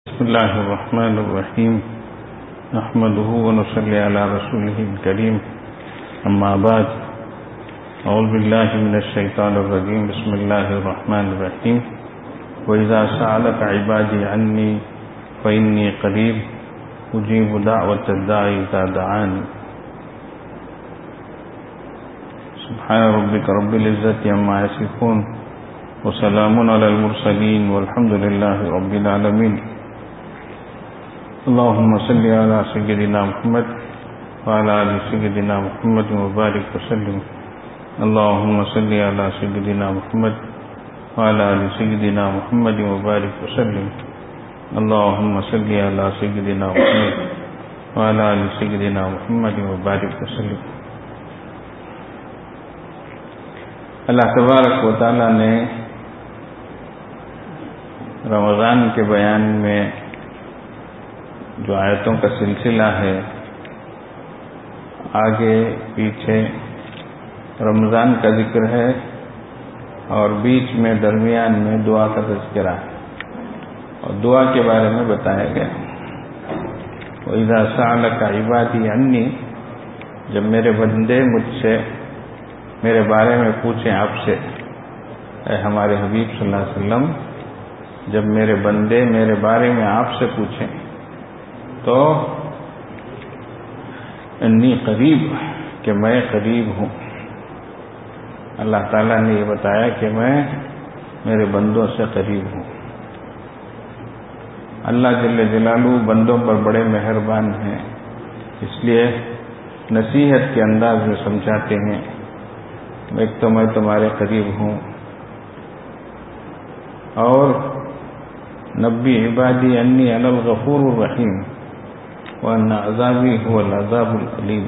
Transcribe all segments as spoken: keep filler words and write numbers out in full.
بسم الله الرحمن الرحيم نحمده ونصلي على رسوله الكريم أما بعد أعوذ بالله من الشيطان الرجيم بسم الله الرحمن الرحيم وإذا سألك عبادي عني فإني قريب أجيب دعوة الداعي إذا دعاني سبحان ربك رب العزة عما يصفون وسلام على المرسلين والحمد لله رب العالمين اللهم صل على سيدنا محمد وعلى آل سيدنا محمد وبارك وسلم اللهم صل على سيدنا محمد وعلى آل سيدنا محمد وبارك وسلم اللهم صل على سيدنا محمد وعلى آل سيدنا محمد وبارك وسلم. اللہ تبارک و تعالیٰ نے رمضان کے بیان میں جو آیتوں کا سلسلہ ہے، آگے پیچھے رمضان کا ذکر ہے اور بیچ میں درمیان میں دعا کا تذکرہ ہے اور دعا کے بارے میں بتایا گیا. وَإِذَا سَأَلَكَ عِبَادِي عَنِّي، جب میرے بندے مجھ سے میرے بارے میں پوچھیں آپ سے، اے ہمارے حبیب صلی اللہ علیہ وسلم، جب میرے بندے میرے بارے میں آپ سے پوچھیں تو انی قریب، کہ میں قریب ہوں. اللہ تعالیٰ نے یہ بتایا کہ میں میرے بندوں سے قریب ہوں. اللہ جل جلالہ بندوں پر بڑے مہربان ہیں، اس لیے نصیحت کے انداز میں سمجھاتے ہیں. ایک تو میں تمہارے قریب ہوں، اور نبی عبادی انی انا الغفور الرحیم وان عذابی هو العذاب العلیم.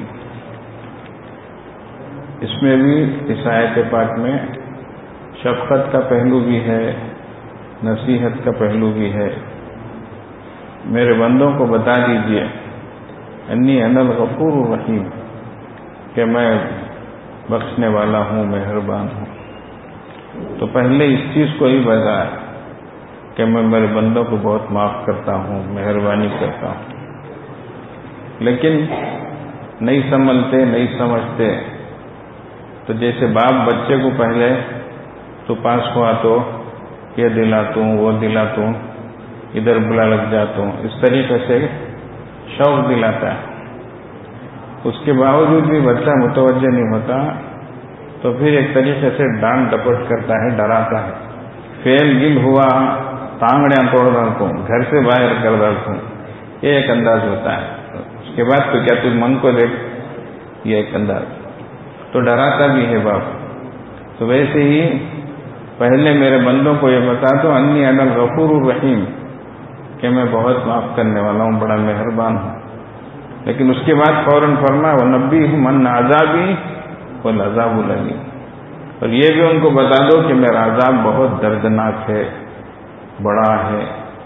اس میں بھی اس آیت پاک میں شفقت کا پہلو بھی ہے، نصیحت کا پہلو بھی ہے. میرے بندوں کو بتا دیجئے انی انا الغفور الرحیم، کہ میں بخشنے والا ہوں، مہربان ہوں. تو پہلے اس چیز کو ہی بتایا کہ میں میرے بندوں کو بہت معاف کرتا ہوں، مہربانی کرتا ہوں. لیکن نہیں سمجھتے نہیں سمجھتے تو جیسے باپ بچے کو پہلے تو پاس ہوا تو یہ دلاتا ہوں وہ دلاتا ہوں، ادھر بلا لگ جاتا ہوں، اس طریقے سے شوق دلاتا ہے. اس کے باوجود بھی بچہ متوجہ نہیں ہوتا تو پھر ایک طریقے سے ڈانٹ ڈپٹ کرتا ہے، ڈراتا ہے. فیل گل ہوا تانگڑیاں توڑ ڈالتا ہوں، گھر سے باہر کر ڈالتا ہوں، یہ ایک انداز ہوتا ہے. اس کے بعد تو کیا تم من کو دیکھ، یہ ایک انداز. تو ڈراتا بھی ہے باپ. تو ویسے ہی پہلے میرے بندوں کو یہ بتا دو انی انا الغفور الرحیم، کہ میں بہت معاف کرنے والا ہوں، بڑا مہربان ہوں. لیکن اس کے بعد فوراً فرمایا وَنَبِّئْهُمْ أَنَّ عَذَابِي هُوَ الْعَذَابُ الْأَلِيمُ، اور یہ بھی ان کو بتا دو کہ میرا عذاب بہت دردناک ہے، بڑا ہے.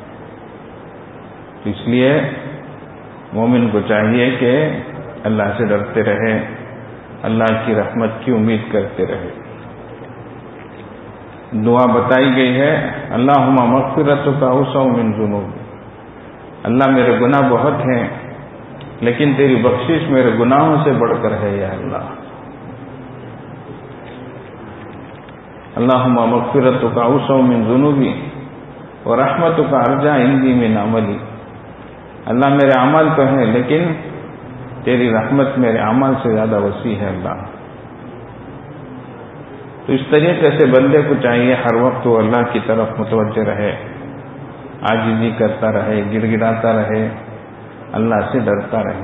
اس لیے مومن کو چاہیے کہ اللہ سے ڈرتے رہے، اللہ کی رحمت کی امید کرتے رہے. دعا بتائی گئی ہے اللہم مغفرتک اوسع من ذنوبی، اللہ میرے گناہ بہت ہیں لیکن تیری بخشش میرے گناہوں سے بڑھ کر ہے یا اللہ. اللہم مغفرتک اوسع من ذنوبی ورحمتک ارجع عندی من عملی، اللہ میرے عمل تو ہیں لیکن تیری رحمت میرے عمل سے زیادہ وسیع ہے اللہ. تو اس طریقے سے بندے کو چاہیے ہر وقت وہ اللہ کی طرف متوجہ رہے، عاجزی کرتا رہے، گڑ گڑاتا رہے، اللہ سے ڈرتا رہے.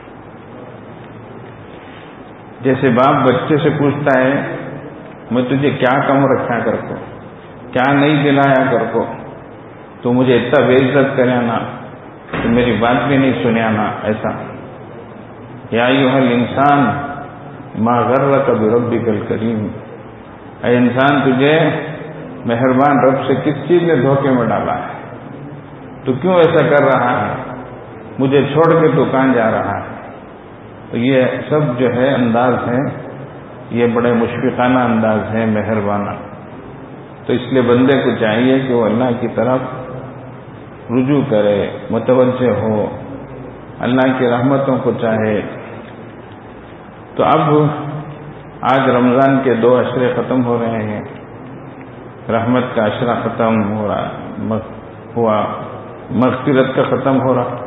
جیسے باپ بچے سے پوچھتا ہے میں تجھے کیا کم رکھا کر کو، کیا نہیں دلایا کر کو، تو مجھے اتنا بے عزت کرے نا، تو میری بات بھی نہیں سنے نا. ایسا یا ایھا الانسان ما غرک بربک الکریم، اے انسان تجھے مہربان رب سے کس چیز نے دھوکے میں ڈالا ہے، تو کیوں ایسا کر رہا ہے، مجھے چھوڑ کے تو کہاں جا رہا ہے. تو یہ سب جو ہے انداز ہیں، یہ بڑے مشفقانہ انداز ہیں، مہربانہ. تو اس لیے بندے کو چاہیے کہ وہ اللہ کی طرف رجوع کرے، متوجہ ہو، اللہ کی رحمتوں کو چاہے. تو اب آج رمضان کے دو عشرے ختم ہو رہے ہیں. رحمت کا عشرہ ختم ہو رہا ہوا، مغفرت کا ختم ہو رہا.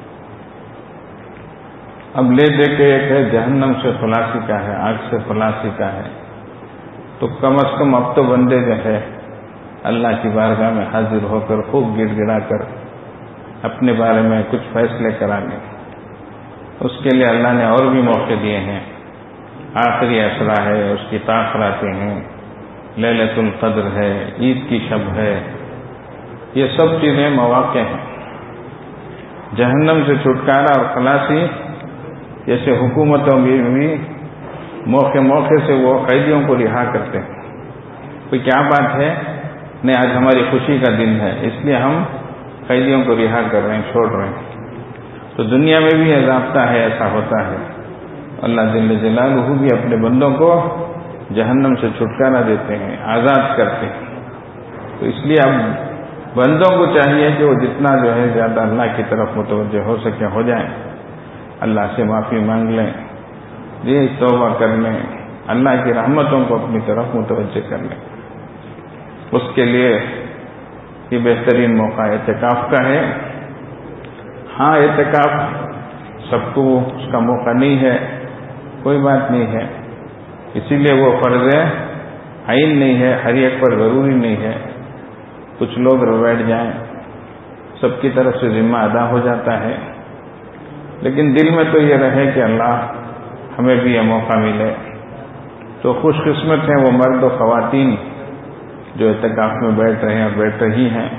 اب لے دے کے ایک ہے جہنم سے خلاصی کا ہے، آگ سے خلاصی کا ہے. تو کم از کم اب تو بندے جو ہے اللہ کی بارگاہ میں حاضر ہو کر خوب گڑ گڑا کر اپنے بارے میں کچھ فیصلے کرا لیں. اس کے لیے اللہ نے اور بھی موقع دیے ہیں. آخری عشرہ ہے، اس کی تاخراتیں ہیں، لیلۃ القدر ہے، عید کی شب ہے. یہ سب چیزیں مواقع ہیں. جہنم سے چھٹکارا اور خلاصی جیسے حکومتوں بھی بھی موقع موقع سے وہ قیدیوں کو رہا کرتے ہیں. کوئی کیا بات ہے؟ نہیں، آج ہماری خوشی کا دن ہے اس لیے ہم قیدیوں کو رہا کر رہے ہیں، چھوڑ رہے ہیں. تو دنیا میں بھی یہ ضابطہ ہے، ایسا ہوتا ہے. اللہ جل جلالہ بھی اپنے بندوں کو جہنم سے چھٹکارا دیتے ہیں، آزاد کرتے ہیں. تو اس لیے اب بندوں کو چاہیے کہ وہ جتنا جو ہے زیادہ اللہ کی طرف متوجہ ہو سکے ہو جائیں، اللہ سے معافی مانگ لیں، یہ توبہ کر لیں، اللہ کی رحمتوں کو اپنی طرف متوجہ کر لیں. اس کے لیے یہ بہترین موقع اعتکاف کا ہے. ہاں، اعتکاف سب کو اس کا موقع نہیں ہے، کوئی بات نہیں ہے. اسی لیے وہ فرض عین نہیں ہے، ہر ایک پر ضروری نہیں ہے. کچھ لوگ بیٹھ جائیں، سب کی طرف سے ذمہ ادا ہو جاتا ہے. لیکن دل میں تو یہ رہے کہ اللہ ہمیں بھی یہ موقع ملے. تو خوش قسمت ہیں وہ مرد و خواتین جو اعتکاف میں بیٹھ رہے ہیں اور بیٹھ رہی ہیں.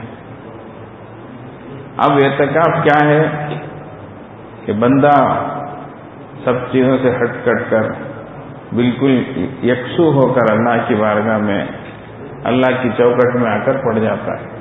اب اعتکاف کیا ہے کہ بندہ سب چیزوں سے ہٹ کٹ کر بالکل یکسو ہو کر اللہ کی بارگاہ میں اللہ کی چوکٹ میں آ کر پڑ جاتا ہے.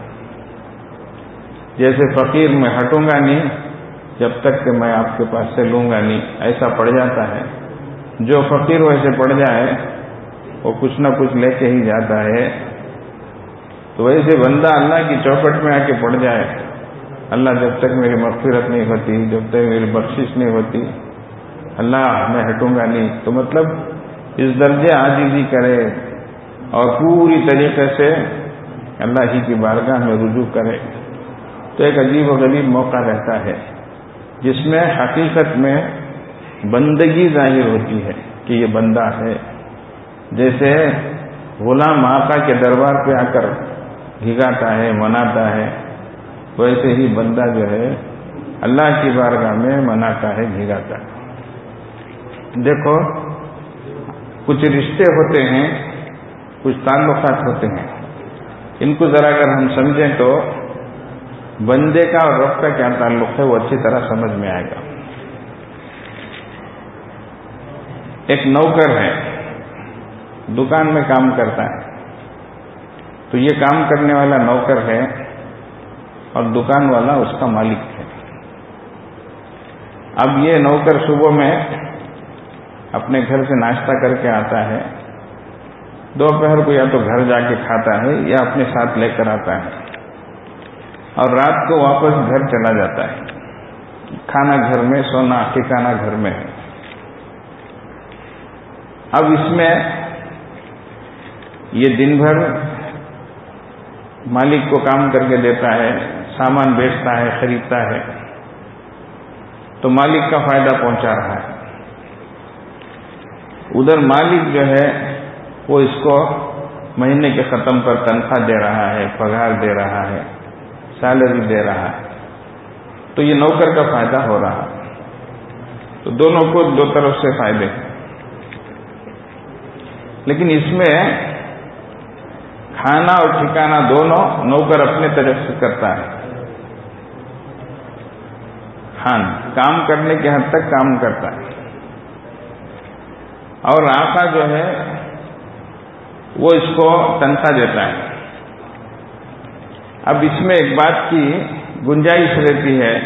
جیسے فقیر میں ہٹوں گا نہیں جب تک کہ میں آپ کے پاس سے لوں گا نہیں، ایسا پڑ جاتا ہے. جو فقیر ویسے پڑ جائے وہ کچھ نہ کچھ لے کے ہی جاتا ہے. تو ویسے بندہ اللہ کی چوکٹ میں آ کے پڑ جائے، اللہ جب تک میری مغفرت نہیں ہوتی، جب تک میری بخشش نہیں ہوتی، اللہ میں ہٹوں گا نہیں. تو مطلب اس درجے عاجزی کرے اور پوری طریقے سے اللہ ہی کی بارگاہ میں رجوع کرے. تو ایک عجیب و غریب موقع رہتا ہے جس میں حقیقت میں بندگی ظاہر ہوتی ہے کہ یہ بندہ ہے. جیسے غلام آقا کے دربار پہ آ کر بھگاتا ہے، مناتا ہے، ویسے ہی بندہ جو ہے اللہ کی بارگاہ میں مناتا ہے، بھگاتا ہے. دیکھو، کچھ رشتے ہوتے ہیں، کچھ تعلقات ہوتے ہیں، ان کو ذرا اگر ہم سمجھیں تو بندے کا اور رب کا کیا تعلق ہے وہ اچھی طرح سمجھ میں آئے گا. ایک نوکر ہے، دکان میں کام کرتا ہے. تو یہ کام کرنے والا نوکر ہے اور دکان والا اس کا مالک ہے. اب یہ نوکر صبح میں اپنے گھر سے ناشتہ کر کے آتا ہے، دوپہر کو یا تو گھر جا کے کھاتا ہے یا اپنے ساتھ لے کر آتا ہے، اور رات کو واپس گھر چلا جاتا ہے. کھانا گھر میں، سونا ٹھکانا گھر میں ہے. اب اس میں یہ دن بھر مالک کو کام کر کے دیتا ہے، سامان بیچتا ہے، خریدتا ہے، تو مالک کا فائدہ پہنچا رہا ہے. ادھر مالک جو ہے وہ اس کو مہینے کے ختم پر تنخواہ دے رہا ہے، پگار دے رہا ہے، سیلری دے رہا ہے. تو یہ نوکر کا فائدہ ہو رہا ہے. تو دونوں کو دو طرف سے فائدے ہیں. لیکن اس میں کھانا اور ٹھکانا دونوں نوکر اپنے طرف سے کرتا ہے. ہاں، کام کرنے کے حد تک کام کرتا ہے، اور آقا جو ہے وہ اس کو تنخواہ دیتا ہے. اب اس میں ایک بات کی گنجائش رہتی ہے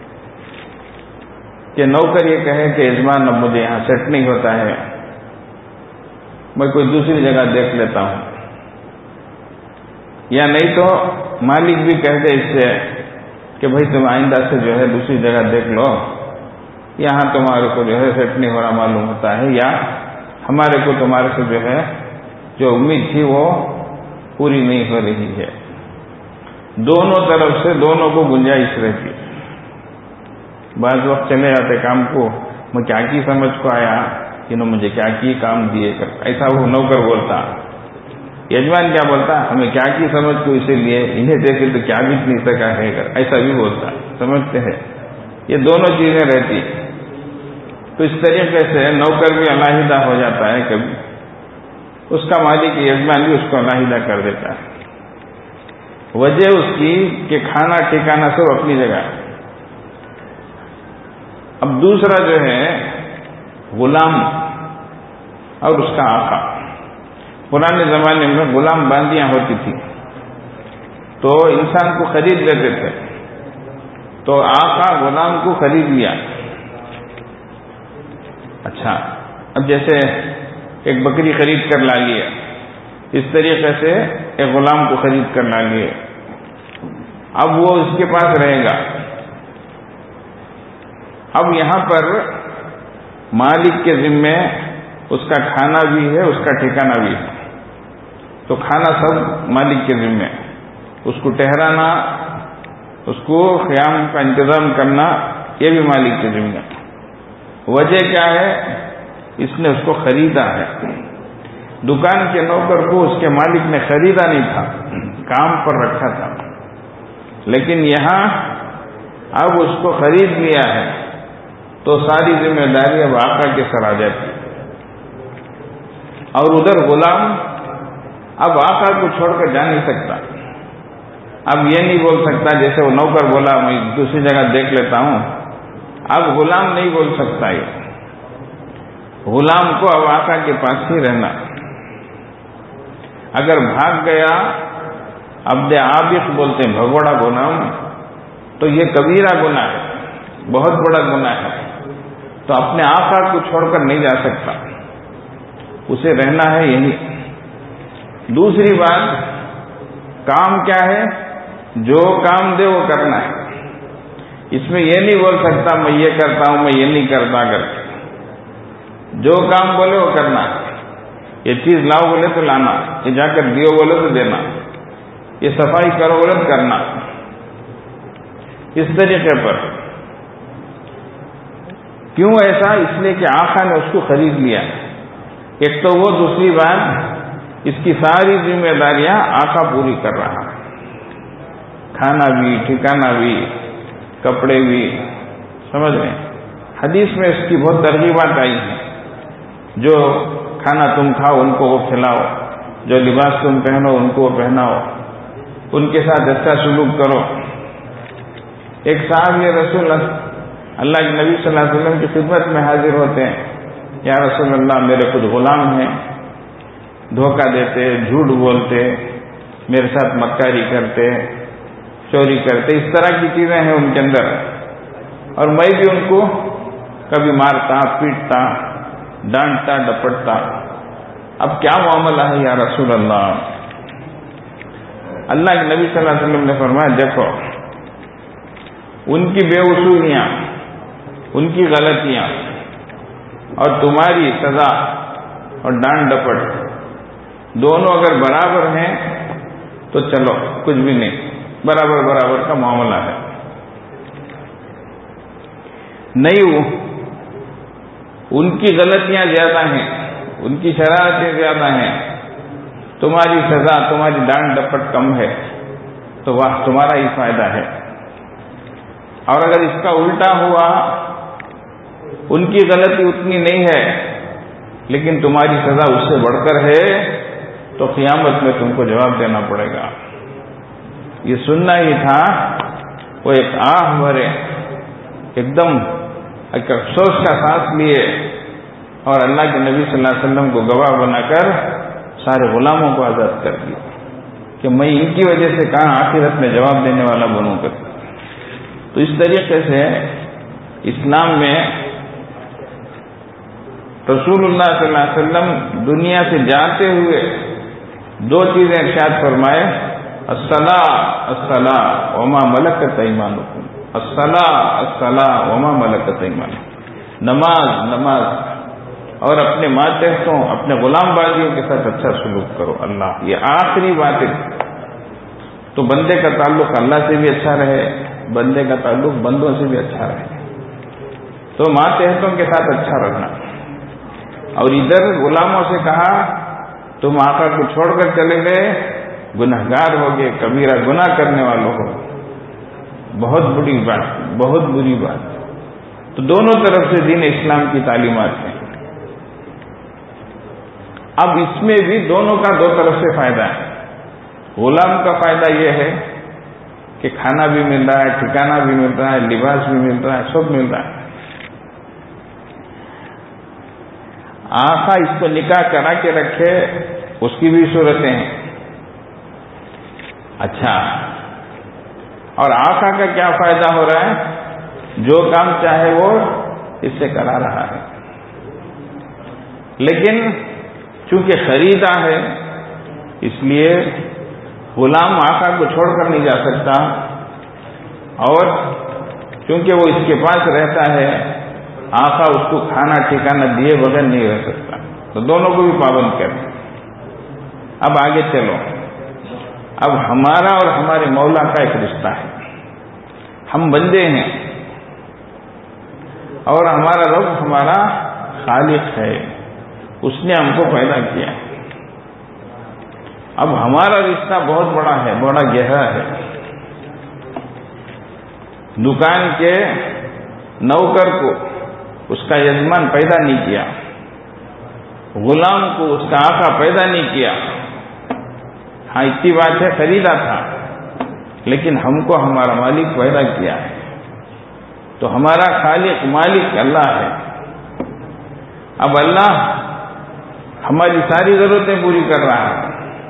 کہ نوکر یہ کہے کہ یجمان اب مجھے یہاں سیٹ نہیں ہوتا ہے، میں کوئی دوسری جگہ دیکھ لیتا ہوں. یا نہیں تو مالک بھی کہہ دے اس سے کہ بھائی تم آئندہ سے جو ہے دوسری جگہ دیکھ لو، یہاں تمہارے کو جو ہے سیٹ نہیں ہو رہا معلوم ہوتا ہے، یا ہمارے کو تمہارے سے جو ہے جو امید تھی وہ پوری نہیں ہو رہی ہے. دونوں طرف سے دونوں کو گنجائش رہتی. بعض وقت چلے جاتے کام کو، میں کیا کی سمجھ کو آیا، انہوں مجھے کیا کی کام دیے کر، ایسا وہ نوکر بولتا. یجمان کیا بولتا، ہمیں کیا کی سمجھ کو اسی لیے انہیں دیکھے تو کیا بھی نہیں سکا ہے کر، ایسا بھی بولتا. سمجھتے ہیں یہ دونوں چیزیں رہتی. تو اس طریقے سے نوکر بھی علیحدہ ہو جاتا ہے، کبھی اس کا مالک یجمان بھی اس کو علیحدہ کر دیتا ہے. وجہ اس کی کہ کھانا ٹھکانا سب اپنی جگہ. اب دوسرا جو ہے غلام اور اس کا آقا. پرانے زمانے میں غلام باندیاں ہوتی تھی تو انسان کو خرید لیتے تھے، تو آقا غلام کو خرید لیا. اچھا، اب جیسے ایک بکری خرید کر لا لیا، اس طریقے سے ایک غلام کو خرید کر لا لیے. اب وہ اس کے پاس رہے گا. اب یہاں پر مالک کے ذمے اس کا کھانا بھی ہے، اس کا ٹھکانہ بھی ہے. تو کھانا سب مالک کے ذمے، اس کو ٹھہرانا، اس کو قیام کا انتظام کرنا، یہ بھی مالک کے ذمے. وجہ کیا ہے؟ اس نے اس کو خریدا ہے. دکان کے نوکر کو اس کے مالک نے خریدا نہیں تھا، کام پر رکھا تھا. لیکن یہاں اب اس کو خرید لیا ہے تو ساری ذمہ داری اب آقا کے سر آ جاتی. اور ادھر غلام اب آقا کو چھوڑ کر جا نہیں سکتا. اب یہ نہیں بول سکتا جیسے وہ نوکر بولا میں دوسری جگہ دیکھ لیتا ہوں، اب غلام نہیں بول سکتا. یہ غلام کو اب آقا کے پاس ہی رہنا. اگر بھاگ گیا، عبد عابق بولتے ہیں بھگوڑا غلام، تو یہ کبیرہ گناہ ہے، بہت بڑا گناہ ہے. تو اپنے آقا کو چھوڑ کر نہیں جا سکتا، اسے رہنا ہے یہی. دوسری بات، کام کیا ہے؟ جو کام دے وہ کرنا ہے. اس میں یہ نہیں بول سکتا میں یہ کرتا ہوں میں یہ نہیں کرتا کر کے. جو کام بولے وہ کرنا. یہ چیز لاؤ بولے تو لانا، یہ جا کر دیو بولے تو دینا، یہ صفائی کرو بولے تو کرنا. اس طریقے پر. کیوں ایسا؟ اس لیے کہ آقا نے اس کو خرید لیا. ایک تو وہ، دوسری بات اس کی ساری ذمہ داریاں آقا پوری کر رہا. کھانا بھی، ٹھکانا بھی، کپڑے بھی. سمجھ رہے ہیں؟ حدیث میں اس کی بہت ترغیبات آئی ہیں. جو کھانا تم کھاؤ ان کو وہ کھلاؤ، جو لباس تم پہنو ان کو وہ پہناؤ، ان کے ساتھ اچھا سلوک کرو. ایک صاحب یہ رسول اللہ کے نبی صلی اللہ علیہ وسلم کی خدمت میں حاضر ہوتے ہیں. یا رسول اللہ، میرے کچھ غلام ہیں، دھوکہ دیتے، جھوٹ بولتے، میرے ساتھ مکاری کرتے، چوری کرتے، اس طرح کی چیزیں ہیں ان کے اندر، اور میں بھی ان کو کبھی مارتا، پیٹتا، ڈانٹتا، ڈپٹتا. اب کیا معاملہ ہے یا رسول اللہ؟ اللہ کے نبی صلی اللہ علیہ وسلم نے فرمایا، دیکھو ان کی بے اصولیاں، ان کی غلطیاں اور تمہاری سزا اور ڈانٹ ڈپٹ دونوں اگر برابر ہیں تو چلو کچھ بھی نہیں، برابر برابر کا معاملہ ہے. نہیں، ان کی غلطیاں زیادہ ہیں، ان کی شرارتیں زیادہ ہیں، تمہاری سزا، تمہاری ڈانٹ ڈپٹ کم ہے، تو واہ تمہارا ہی فائدہ ہے. اور اگر اس کا الٹا ہوا، ان کی غلطی اتنی نہیں ہے لیکن تمہاری سزا اس سے بڑھ کر ہے، تو قیامت میں تم کو جواب دینا پڑے گا. یہ سننا ہی تھا. وہ ایک آہ بھرے، ایک دم ایک افسوس کا سانس لیے، اور اللہ کے نبی صلی اللہ علیہ وسلم کو گواہ بنا کر سارے غلاموں کو آزاد کر دیا کہ میں ان کی وجہ سے کہاں آخرت میں جواب دینے والا بنوں گا. تو اس طریقے سے اسلام میں رسول اللہ صلی اللہ علیہ وسلم دنیا سے جاتے ہوئے دو چیزیں ارشاد فرمائے. الصلاۃ الصلاۃ وما ملکت ایمانکم، الصلاۃ الصلاۃ وما ملکت ایمانکم، نماز نماز اور اپنے ماتحتوں اپنے غلام بازیوں کے ساتھ اچھا سلوک کرو۔ اللہ، یہ آخری بات ہے، تو بندے کا تعلق اللہ سے بھی اچھا رہے، بندے کا تعلق بندوں سے بھی اچھا رہے، تو ماتحتوں کے ساتھ اچھا رکھنا۔ اور ادھر غلاموں سے کہا تم آقا کو چھوڑ کر چلے گئے، گنہگار ہو گئے، کبیرہ گناہ کرنے والوں ہو، بہت بڑی بات، بہت بری بات۔ تو دونوں طرف سے دین اسلام کی تعلیمات ہیں۔ اب اس میں بھی دونوں کا دو طرف سے فائدہ ہے۔ غلام کا فائدہ یہ ہے کہ کھانا بھی مل رہا ہے، ٹھکانہ بھی مل رہا ہے، لباس بھی مل رہا ہے، سب مل رہا ہے۔ آقا اس کو نکاح کرا کے رکھے، اس کی بھی صورتیں ہیں۔ اچھا، اور آقا کا کیا فائدہ ہو رہا ہے؟ جو کام چاہے وہ اس سے کرا رہا ہے، لیکن چونکہ خریدا ہے اس لیے غلام آقا کو چھوڑ کر نہیں جا سکتا، اور چونکہ وہ اس کے پاس رہتا ہے آقا اس کو کھانا ٹھکانا دیے بغیر نہیں رہ سکتا، تو دونوں کو بھی پابند کریں۔ اب آگے چلو، اب ہمارا اور ہمارے مولا کا ایک رشتہ ہے۔ ہم بندے ہیں اور ہمارا رب ہمارا خالق ہے، اس نے ہم کو پیدا کیا۔ اب ہمارا رشتہ بہت بڑا ہے، بڑا گہرا ہے۔ دکان کے نوکر کو اس کا یجمان پیدا نہیں کیا، غلام کو اس کا آقا پیدا نہیں کیا۔ ہاں اتنی بات ہے، خریدا تھا، لیکن ہم کو ہمارا مالک پیدا کیا ہے، تو ہمارا خالق مالک اللہ ہے۔ اب اللہ ہماری ساری ضرورتیں پوری کر رہا ہے۔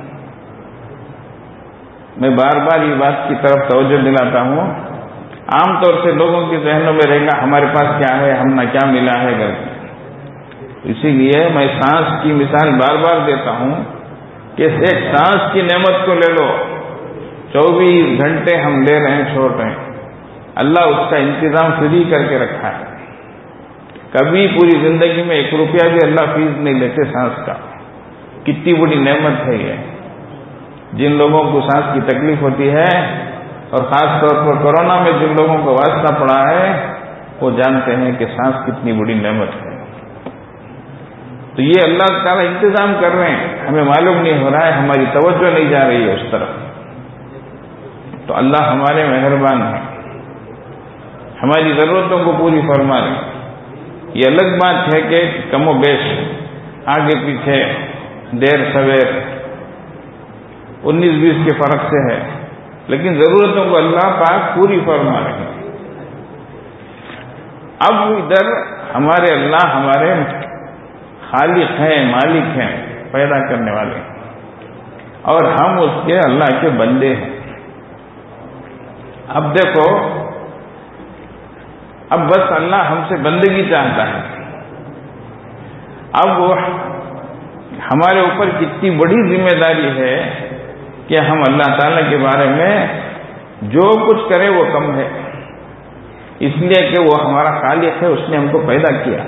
میں بار بار یہ بات کی طرف توجہ دلاتا ہوں، عام طور سے لوگوں کے ذہنوں میں رہے گا ہمارے پاس کیا ہے، ہم نہ کیا ملا ہے گھر میں۔ اسی لیے میں سانس کی مثال بار بار دیتا ہوں کہ ایک سانس کی نعمت کو لے لو، چوبیس گھنٹے ہم لے رہے ہیں، چھوڑ رہے ہیں، اللہ اس کا انتظام فری کر کے رکھا ہے۔ کبھی پوری زندگی میں ایک روپیہ بھی اللہ فیس نہیں لیتے سانس کا۔ کتنی بڑی نعمت ہے یہ۔ جن لوگوں کو سانس کی تکلیف ہوتی ہے، اور خاص طور پر کورونا میں جن لوگوں کو واسطہ پڑا ہے، وہ جانتے ہیں کہ سانس کتنی بڑی نعمت ہے۔ تو یہ اللہ تعالیٰ انتظام کر رہے ہیں، ہمیں معلوم نہیں ہو رہا ہے، ہماری توجہ نہیں جا رہی ہے اس طرف۔ تو اللہ ہمارے مہربان ہیں، ہماری ضرورتوں کو پوری فرما رہے ہیں۔ یہ الگ بات ہے کہ کم و بیش آگے پیچھے دیر سویر انیس بیس کے فرق سے ہے، لیکن ضرورتوں کو اللہ پاک پوری فرما رہے ہیں۔ اب ادھر ہمارے اللہ ہمارے خالق ہیں، مالک ہیں، پیدا کرنے والے ہیں، اور ہم اس کے اللہ کے بندے ہیں۔ اب دیکھو، اب بس اللہ ہم سے بندگی چاہتا ہے۔ اب وہ ہمارے اوپر کتنی بڑی ذمہ داری ہے کہ ہم اللہ تعالیٰ کے بارے میں جو کچھ کریں وہ کم ہے، اس لیے کہ وہ ہمارا خالق ہے، اس نے ہم کو پیدا کیا۔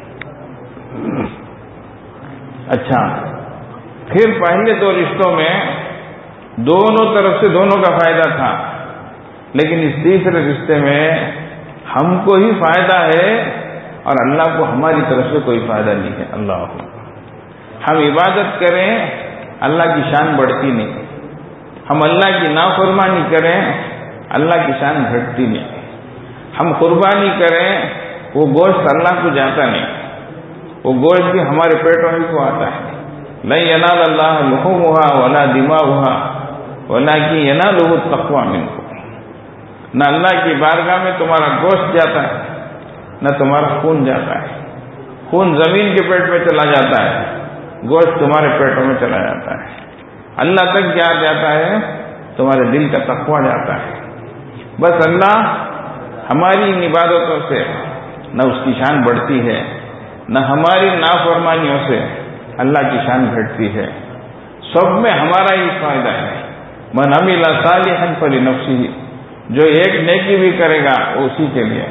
اچھا، پھر پہلے دو رشتوں میں دونوں طرف سے دونوں کا فائدہ تھا، لیکن اس تیسرے رشتے میں ہم کو ہی فائدہ ہے اور اللہ کو ہماری طرف سے کوئی فائدہ نہیں ہے۔ اللہ، ہم عبادت کریں اللہ کی شان بڑھتی نہیں، ہم اللہ کی نافرمانی کریں اللہ کی شان گھٹتی نہیں، ہم قربانی کریں وہ گوشت اللہ کو جاتا نہیں، وہ گوشت بھی ہمارے پیٹوں ہی کو آتا ہے۔ لن ینال اللہ لحومها ولا دماؤها ولکن ینالہ التقوی منکم۔ نہ اللہ کی بارگاہ میں تمہارا گوشت جاتا ہے، نہ تمہارا خون جاتا ہے۔ خون زمین کے پیٹ میں چلا جاتا ہے، گوشت تمہارے پیٹوں میں چلا جاتا ہے۔ اللہ تک کیا جاتا ہے؟ تمہارے دل کا تقوی جاتا ہے۔ بس اللہ ہماری ان عبادتوں سے نہ اس کی شان بڑھتی ہے، نہ ہماری نافرمانیوں سے اللہ کی شان گھٹتی ہے۔ سب میں ہمارا ہی فائدہ ہے، من عمل صالحا فلنفسه، جو ایک نیکی بھی کرے گا وہ اسی کے لیے.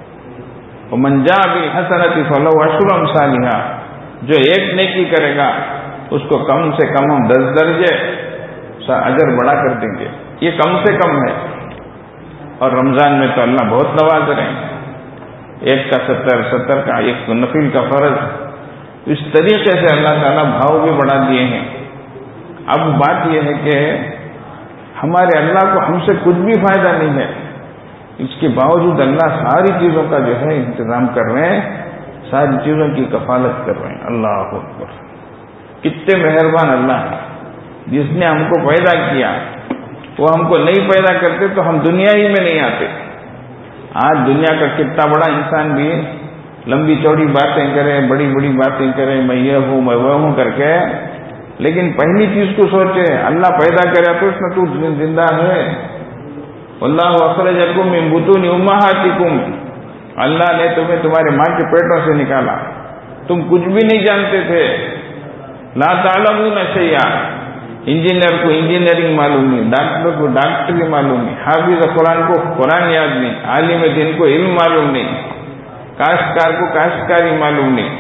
ومن جاء بالحسنۃ فلہ عشر امثالها، جو ایک نیکی کرے گا اس کو کم سے کم ہم دس درجے اجر بڑا کر دیں گے. یہ کم سے کم ہے. اور رمضان میں تو اللہ بہت نواز رہے ہیں، ایک کا ستر ستر کا ایک نفل کا فرض. اس طریقے سے اللہ تعالیٰ بھاؤ بھی بڑھا دیے ہیں. اب بات یہ ہے کہ ہمارے اللہ کو ہم سے کچھ بھی فائدہ نہیں ہے، اس کے باوجود اللہ ساری چیزوں کا جو ہے انتظام کر رہے ہیں، ساری چیزوں کی کفالت کر رہے ہیں. اللہ اکبر، کتنے مہربان اللہ ہے. جس نے ہم کو پیدا کیا وہ ہم کو نہیں پیدا کرتے تو ہم دنیا ہی میں نہیں آتے. آج دنیا کا کتنا بڑا انسان بھی لمبی چوڑی باتیں کرے، بڑی بڑی باتیں کرے، میں یہ ہوں میں وہ ہوں کر کے، لیکن پہلی چیز کو سوچے اللہ پیدا کرے تو اس میں تو زندہ ہے. اللہ اخرجکم من بطون امہاتکم، اللہ نے تمہیں تمہارے ماں کے پیٹوں سے نکالا، تم کچھ بھی نہیں جانتے تھے. لا تعلمون شیئا، انجینئر کو انجینئرنگ معلوم نہیں، ڈاکٹر کو ڈاکٹری معلوم نہیں، حافظ قرآن کو قرآن یاد نہیں، عالم دین کو علم معلوم نہیں، کاشتکار کو کاشتکاری معلوم نہیں،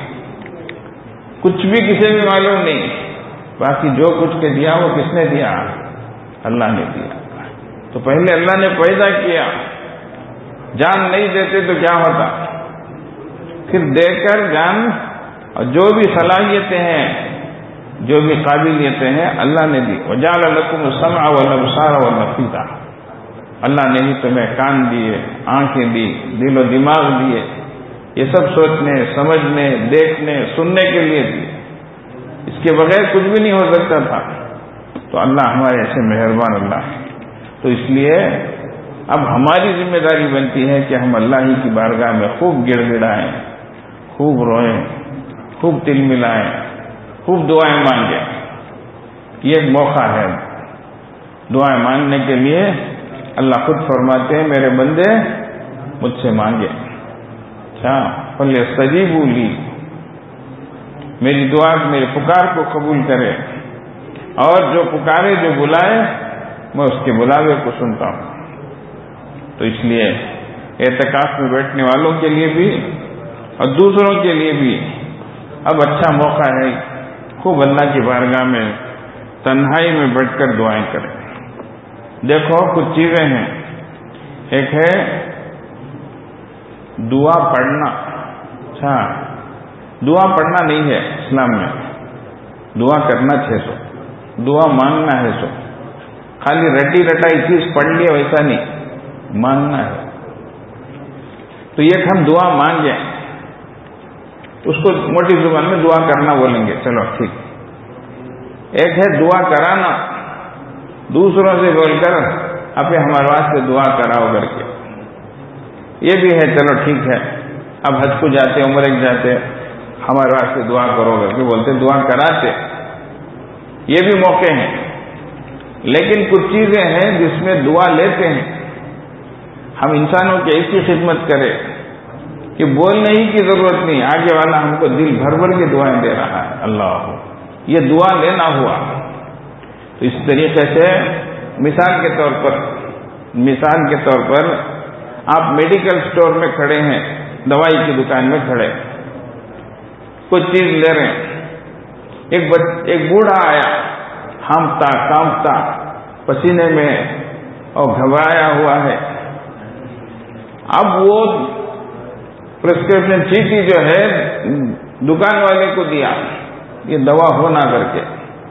کچھ بھی کسی بھی معلوم نہیں. باقی جو کچھ کے دیا وہ کس نے دیا؟ اللہ نے دیا. تو پہلے اللہ نے پیدا کیا. جان نہیں دیتے تو کیا ہوتا؟ پھر دے کر جان، اور جو بھی صلاحیتیں ہیں، جو بھی قابلیتیں ہیں اللہ نے دی. وجعل لکم السمع والابصار والافئدہ، اللہ نے ہی تمہیں کان دیے، آنکھیں دی، دل و دماغ دیے، یہ سب سوچنے، سمجھنے، دیکھنے، سننے کے لیے دیے. اس کے بغیر کچھ بھی نہیں ہو سکتا تھا. تو اللہ ہمارے ایسے مہربان اللہ ہے. تو اس لیے اب ہماری ذمہ داری بنتی ہے کہ ہم اللہ ہی کی بارگاہ میں خوب گڑ گڑائیں، خوب روئیں، خوب تل ملائیں، خوب دعائیں مانگیں. یہ ایک موقع ہے دعائیں مانگنے کے لیے. اللہ خود فرماتے ہیں میرے بندے مجھ سے مانگے. اچھا، فلیستجیبوا لی، میری دعا میرے پکار کو قبول کرے، اور جو پکارے جو بلائے میں اس کے بلاوے کو سنتا ہوں. تو اس لیے اعتکاف میں بیٹھنے والوں کے لیے بھی اور دوسروں کے لیے بھی اب اچھا موقع ہے، خوب اللہ کی بارگاہ میں تنہائی میں بیٹھ کر دعائیں کریں. دیکھو کچھ چیزیں ہیں. ایک ہے دعا پڑھنا. اچھا، دعا پڑھنا نہیں ہے اسلام میں، دعا کرنا چھ سو، دعا مانگنا ہے سو. خالی رٹی رٹائی چیز پڑھ لیے ویسا نہیں، مانگنا ہے. تو یہ ہم دعا مانگیں، اس کو موٹی زبان میں دعا کرنا بولیں گے، چلو ٹھیک. ایک ہے دعا کرانا، دوسروں سے بول کر اپنے ہمارے واسطے دعا کراؤ کر کے. یہ بھی ہے، چلو ٹھیک ہے. اب حج کو جاتے، عمرے جاتے، ہمارے واسطے دعا کرو کر کے بولتے، دعا کراتے. یہ بھی موقع ہیں. لیکن کچھ چیزیں ہیں جس میں دعا لیتے ہیں. ہم انسانوں کی ایسی خدمت کرے کہ بولنے ہی کی ضرورت نہیں، آگے والا ہم کو دل بھر بھر کے دعائیں دے رہا ہے. اللہ، یہ دعا لینا ہوا. تو اس طریقے سے مثال کے طور پر مثال کے طور پر آپ میڈیکل سٹور میں کھڑے ہیں، دوائی کی دکان میں کھڑے، کچھ چیز لے رہے ہیں. ایک بچ ایک بوڑھا آیا، ہانپتا کانپتا پسینے میں اور گھبرایا ہوا ہے. اب وہ پرسکرپشن چیٹی جو ہے دکان والے کو دیا، یہ دوا ہونا کر کے.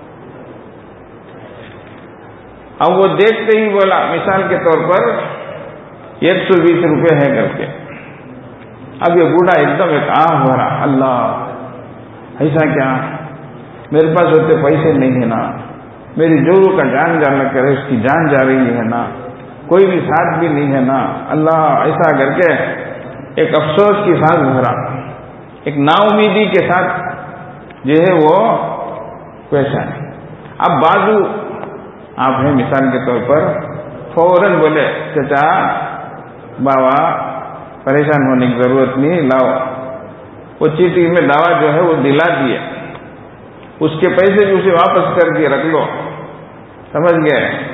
اب وہ دیکھتے ہی بولا مثال کے طور پر ایک سو بیس روپے ہے کر کے. اب یہ بوڑھا ایک دم ایک آہ بھرا، اللہ ایسا کیا، میرے پاس ہوتے پیسے نہیں ہے نا، میری جورو کا جان جانا کرے، اس کی جان جا رہی ہے نا، کوئی بھی ساتھ بھی نہیں ہے نا، اللہ ایسا کر کے ایک افسوس کی سانس بھرا، ایک نا امیدی کے ساتھ جو ہے وہ پیش آئے. اب بازو آپ ہیں مثال کے طور پر، فوراً بولے چچا بابا پریشان ہونے کی ضرورت نہیں، لاؤ. وہ چیٹی میں دوا جو ہے وہ دلا دیے، اس کے پیسے بھی اسے واپس کر کے رکھ لو، سمجھ گئے.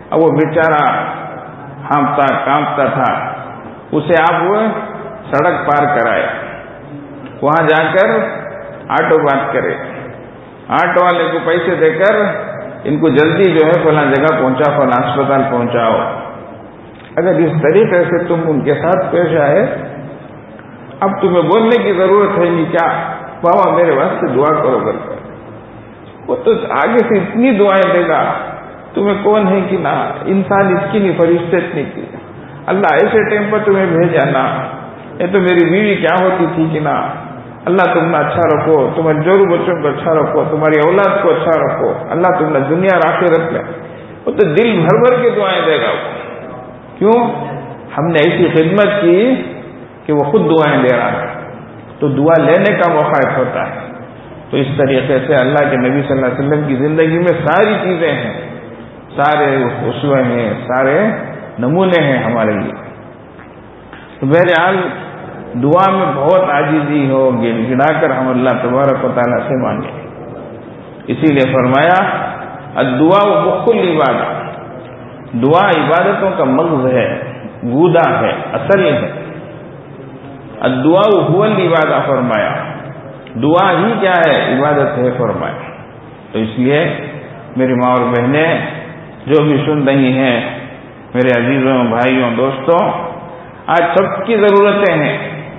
اب وہ بیچارہ ہانپتا کانپتا تھا، اسے آپ وہ سڑک پار کرائے، وہاں جا کر آٹو بات کرے، آٹو والے کو پیسے دے کر ان کو جلدی جو ہے فلاں جگہ پہنچا، فلاں اسپتال پہنچاؤ۔ اگر اس طریقے سے تم ان کے ساتھ پیش آئے، اب تمہیں بولنے کی ضرورت ہے نہیں، کیا بابا میرے واسطے دعا کرو کر کے، وہ تو آگے سے اتنی دعائیں دے گا، تمہیں کون ہے کہ نہ انسان اس کی نہیں، فرشتے اتنی کی، اللہ ایسے ٹائم پر تمہیں بھیجا نا، یہ تو میری بیوی کیا ہوتی تھی کہ نہ، اللہ تم نے اچھا رکھو، تمہارے جورو بچوں کو اچھا رکھو، تمہاری اولاد کو اچھا رکھو، اللہ تم نے دنیا اور آخرت میں، وہ تو دل بھر بھر کے دعائیں دے گا۔ کیوں؟ ہم نے ایسی خدمت کی کہ وہ خود دعائیں دے رہا ہے، تو دعا لینے کا موقع ہوتا ہے۔ تو اس طریقے سے اللہ کے نبی صلی اللہ علیہ وسلم کی زندگی میں ساری چیزیں ہیں، سارے اسوے ہیں، سارے نمونے ہیں ہمارے لیے۔ تو بہرحال دعا میں بہت عاجزی ہو، گڑ گڑا کر ہم اللہ تبارک و تعالیٰ سے مانگیں۔ اسی لیے فرمایا الدعاء مخ العبادہ، دعا عبادتوں کا مغز ہے، گودا ہے، اصل ہے۔ الدعاء هو العبادہ فرمایا، دعا ہی کیا ہے؟ عبادت ہے فرمایا۔ تو اس لیے میری ماں اور بہنیں جو بھی سن رہی ہیں، میرے عزیزوں، بھائیوں، دوستوں، آج سب کی ضرورتیں ہیں۔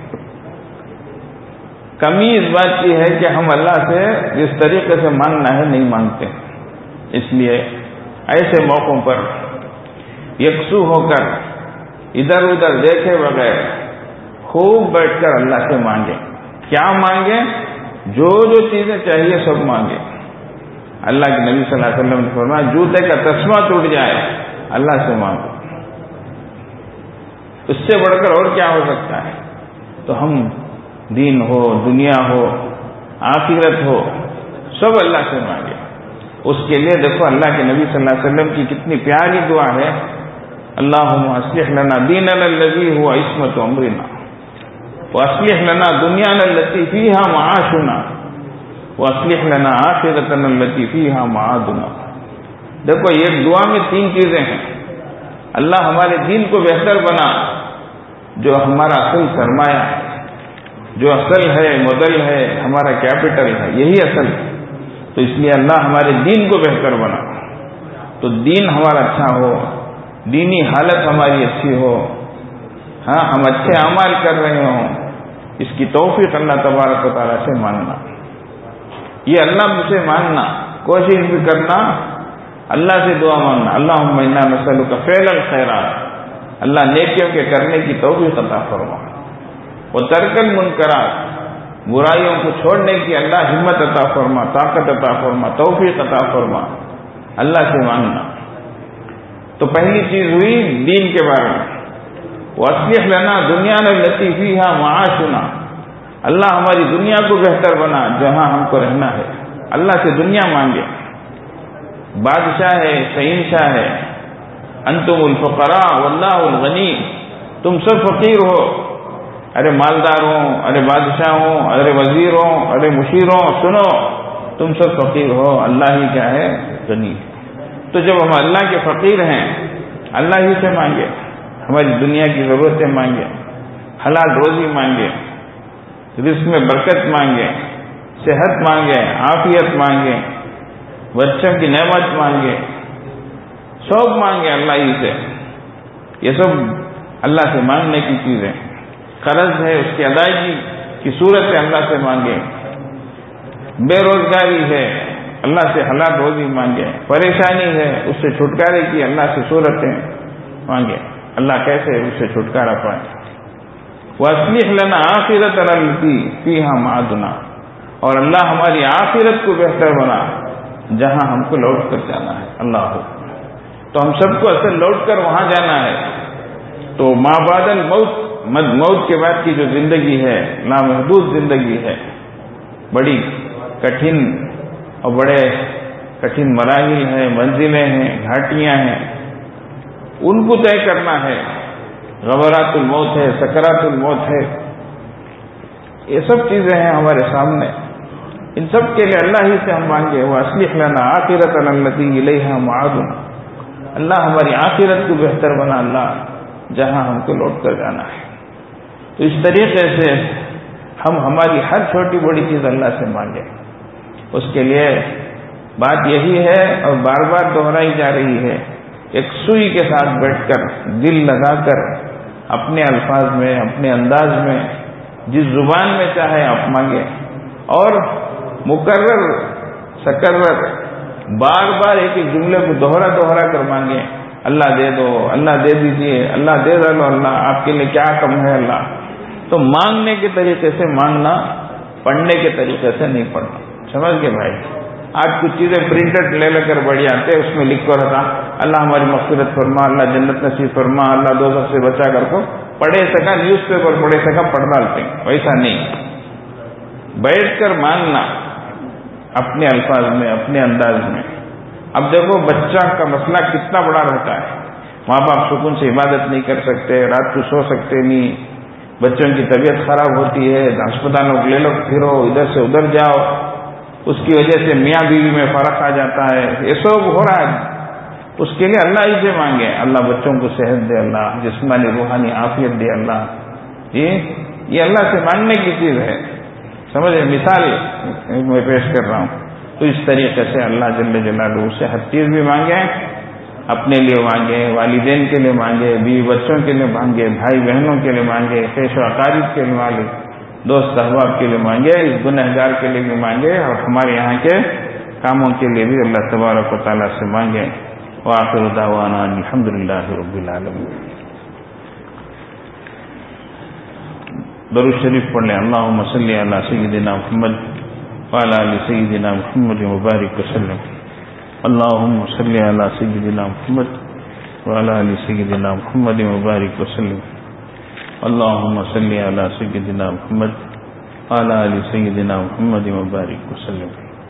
کمی اس بات کی ہے کہ ہم اللہ سے جس طریقے سے مانگنا ہے نہیں مانگتے، اس لیے ایسے موقعوں پر یکسو ہو کر ادھر ادھر دیکھے بغیر خوب بیٹھ کر اللہ سے مانگیں۔ کیا مانگیں؟ جو جو چیزیں چاہیے سب مانگیں۔ اللہ کے نبی صلی اللہ علیہ وسلم نے فرمایا جوتے کا تسمہ ٹوٹ جائے اللہ سے مانگو، اس سے بڑھ کر اور کیا ہو سکتا ہے؟ تو ہم دین ہو، دنیا ہو، آخرت ہو، سب اللہ سے مانگے۔ اس کے لیے دیکھو اللہ کے نبی صلی اللہ علیہ وسلم کی کتنی پیاری دعا ہے، اللہم اصلح لنا دیننا الذی هو عصمت امرنا واصلح لنا دنیانا التي فیہا معاشنا واصلح لنا آخرتنا التي فیہا معادنا۔ دیکھو یہ دعا میں تین چیزیں ہیں، اللہ ہمارے دین کو بہتر بنا، جو ہمارا اصل سرمایہ ہے، جو اصل ہے، مدل ہے، ہمارا کیپٹل ہے، یہی اصل ہے۔ تو اس لیے اللہ ہمارے دین کو بہتر بنا، تو دین ہمارا اچھا ہو، دینی حالت ہماری اچھی ہو، ہاں ہم اچھے اعمال کر رہے ہوں، اس کی توفیق اللہ تبارک و تعالیٰ سے مانگنا، یہ اللہ مجھ سے مانگنا، کوشش بھی کرنا، اللہ سے دعا مانگنا، اللہم انا نسألک فعل الخیرات، اللہ نیکیوں کے کرنے کی توفیق عطا فرما، وترک المنکرات، برائیوں کو چھوڑنے کی اللہ ہمت عطا فرما، طاقت عطا فرما، توفیق عطا فرما، اللہ سے مانگنا۔ تو پہلی چیز ہوئی دین کے بارے میں، واصلح لنا دنیانا التی فیہا معاشنا، اللہ ہماری دنیا کو بہتر بنا جہاں ہم کو رہنا ہے، اللہ سے دنیا مانگے۔ بادشاہ ہے، شہنشاہ ہے، انتم الفقراء واللہ الغنی، تم سب فقیر ہو، ارے مالداروں، ارے بادشاہوں، ارے وزیروں، ارے مشیروں، سنو تم سب فقیر ہو، اللہ ہی کیا ہے؟ غنی۔ تو جب ہم اللہ کے فقیر ہیں، اللہ ہی سے مانگے، ہماری دنیا کی ضرورتیں مانگے، حلال روزی مانگے، رزق میں برکت مانگے، صحت مانگے، عافیت مانگے، بچوں کی نعمت مانگے، سب مانگے اللہ ہی سے۔ یہ سب اللہ سے مانگنے کی چیزیں، قرض ہے اس کی ادائیگی کی صورت سے اللہ سے مانگے، بے روزگاری ہے اللہ سے حلال روزی مانگے، پریشانی ہے اس سے چھٹکارے کی اللہ سے صورتیں مانگے، اللہ کیسے اس سے چھٹکارا پائے۔ وَأَصْلِحْ لَنَا آخِرَتَنَا الَّتِي فِيهَا مَعَادُنَا، اور اللہ ہماری آخرت کو بہتر بنا جہاں ہم کو لوٹ کر جانا ہے۔ اللہ تو ہم سب کو اصل لوٹ کر وہاں جانا ہے۔ تو ما بعد الموت، موت کے بعد کی جو زندگی ہے لامحدود زندگی ہے، بڑی کٹھن اور بڑے کٹھن مراحل ہیں، منزلیں ہیں، گھاٹیاں ہیں، ان کو طے کرنا ہے، غبرات الموت ہے، سکرات الموت ہے، یہ سب چیزیں ہیں ہمارے سامنے، ان سب کے لیے اللہ ہی سے ہم مانگے، وَأَصْلِحْ لَنَا آخِرَتَنَا الَّتِي إِلَيْهَا مَعَادُنَا، اللہ ہماری آخرت کو بہتر بنا اللہ، جہاں ہم کو لوٹ کر جانا ہے۔ تو اس طریقے سے ہم ہماری ہر چھوٹی بڑی چیز اللہ سے مانگیں۔ اس کے لیے بات یہی ہے اور بار بار دہرائی جا رہی ہے، ایک سوئی کے ساتھ بیٹھ کر دل لگا کر اپنے الفاظ میں، اپنے انداز میں، جس زبان میں چاہے آپ مانگیں، اور مکرر سکرر بار بار ایک ایک جملے کو دوہرا دوہرا کر مانگیں، اللہ دے دو، اللہ دے دیجئے، اللہ دے ڈالو، اللہ آپ کے لیے کیا کم ہے اللہ۔ تو مانگنے کے طریقے سے مانگنا، پڑھنے کے طریقے سے نہیں پڑھنا، سمجھ گئے بھائی؟ آج کچھ چیزیں پرنٹڈ لے لے کر بڑی آتے، اس میں لکھ کر رہا اللہ ہماری مغفرت فرما، اللہ جنت نصیب فرما، اللہ دوزخ سے بچا کر کو پڑھے سکا، نیوز پیپر پڑھے سکا پڑھ ڈالتے، ویسا نہیں، بیٹھ کر مانگنا اپنے الفاظ میں، اپنے انداز میں۔ اب دیکھو بچہ کا مسئلہ کتنا بڑا رہتا ہے، ماں باپ سکون سے عبادت نہیں کر سکتے، رات کو سو سکتے نہیں، بچوں کی طبیعت خراب ہوتی ہے، ہسپتالوں کو لے لو پھرو، ادھر سے ادھر جاؤ، اس کی وجہ سے میاں بیوی میں فرق آ جاتا ہے، یہ سب ہو رہا ہے۔ اس کے لیے اللہ ہی سے مانگے، اللہ بچوں کو صحت دے، اللہ جسمانی روحانی عافیت دے اللہ، یہ یہ اللہ سے مانگنے کی چیز ہے، سمجھے؟ مثال میں پیش کر رہا ہوں۔ تو اس طریقے سے اللہ جل جلالہ سے ہر چیز بھی مانگے، اپنے لیے مانگے، والدین کے لیے مانگے، بیوی بچوں کے لیے مانگے، بھائی بہنوں کے لیے مانگے، پیش و اقارب کے لیے مانگے، دوست احباب کے لیے مانگے، اس گنہگار کے لیے بھی مانگے، اور ہمارے یہاں کے کاموں کے لیے بھی اللہ تبارک و تعالیٰ سے مانگے۔ وآخر دعوانا الحمدللہ رب العالمین۔ درود شریف پڑھ لیں۔ اللہم صلی علی سیدنا محمد وعلی آل سیدنا محمد مبارک وسلم۔ اللہم صلی علی سیدنا محمد وعلی آل سیدنا محمد مبارک وسلم۔ اللہم صلی علی سیدنا محمد وعلی آل سیدنا محمد مبارک وسلم۔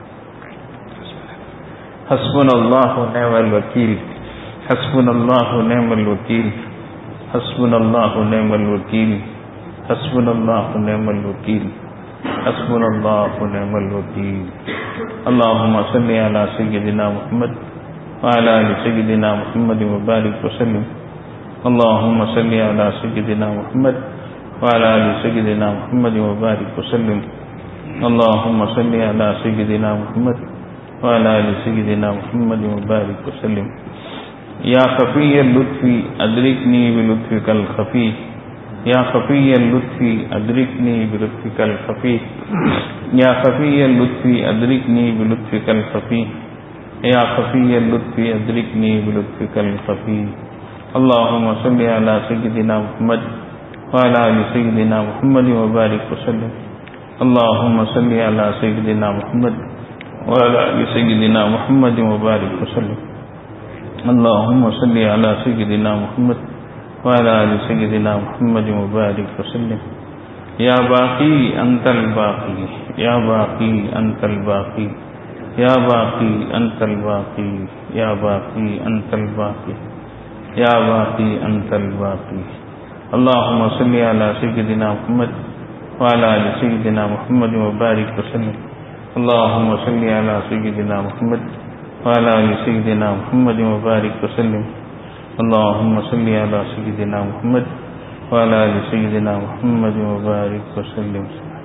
حسبنا اللہ نعم الوکیل، حسبنا اللہ نعم الوکیل، حسبنا اللہ نعم الوکیل، حسبنا اللہ نعم الوکیل، حسبنا اللہ نعم الوکیل۔ اللہم صلی علی سیدنا محمد وعلی آل سیدنا محمد مبارک وسلم۔ اللہم صلی علی سیدنا محمد وعلی آل سیدنا محمد مبارک وسلم۔ اللہم صلی علی سیدنا محمد وعلی آل سیدنا محمد مبارک وسلم۔ یا خفی اللطف ادرکنی بلطفک الخفی، یا خفی اللطف ادرکنی بلطفک الخفی، یا خفی اللطف ادرکنی بلطفک الخفی، یا خفی اللطف ادرکنی بلطفک الخفی۔ اللہم صلی علی سیدنا محمد وعلی آل سیدنا محمد مبارک وسلم۔ اللہم صلی علی سیدنا محمد وعلی آل سیدنا محمد مبارک وسلم۔ اللہم صلی علی سیدنا محمد وعلی آل سیدنا محمد مبارک وسلم۔ یا باقی انت الباقی، یا باقی انت الباقی، یا باقی انت الباقی، یا باقی انت الباقی، یا باقی انت الباقی۔ اللہم صلی علی سیدنا محمد وعلی آل سیدنا محمد مبارک وسلم۔ اللہم صلی علی سیدنا محمد وعلی آل سیدنا محمد مبارک وسلم۔ اللہم صلی علی سیدنا محمد وعلی آل سیدنا محمد مبارک وسلم۔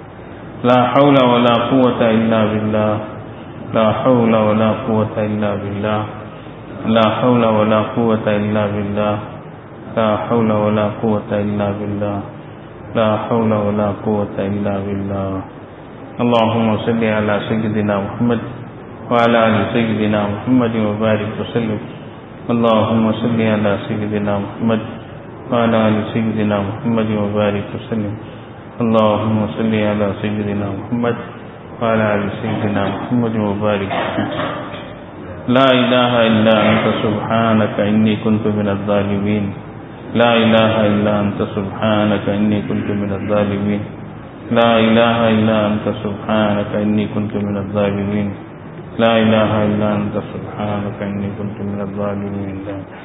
لا حول ولا قوة الا باللہ، لا حول ولا قوة الا باللہ، لا حول ولا قوة الا باللہ، لا حول ولا قوة الا باللہ، لا حول ولا قوة الا باللہ۔ اللہم صلی علی سیدنا محمد وعلی آل سیدنا محمد مبارک وسلم۔ اللہم صلی علی سیدنا محمد وعلی آل سیدنا محمد مبارک وسلم۔ اللہم صلی علی سیدنا محمد وعلی آل سیدنا محمد مبارک وسلم۔ لا الہ الا انت سبحانک انی کنت من الظالمین، لا الہ الا انت سبحانک انی کنت من الظالمین، لا الہ الا انت سبحانک انی کنت من الظالمین، لا الہ الا انت سبحانک انی کنت من الظالمین۔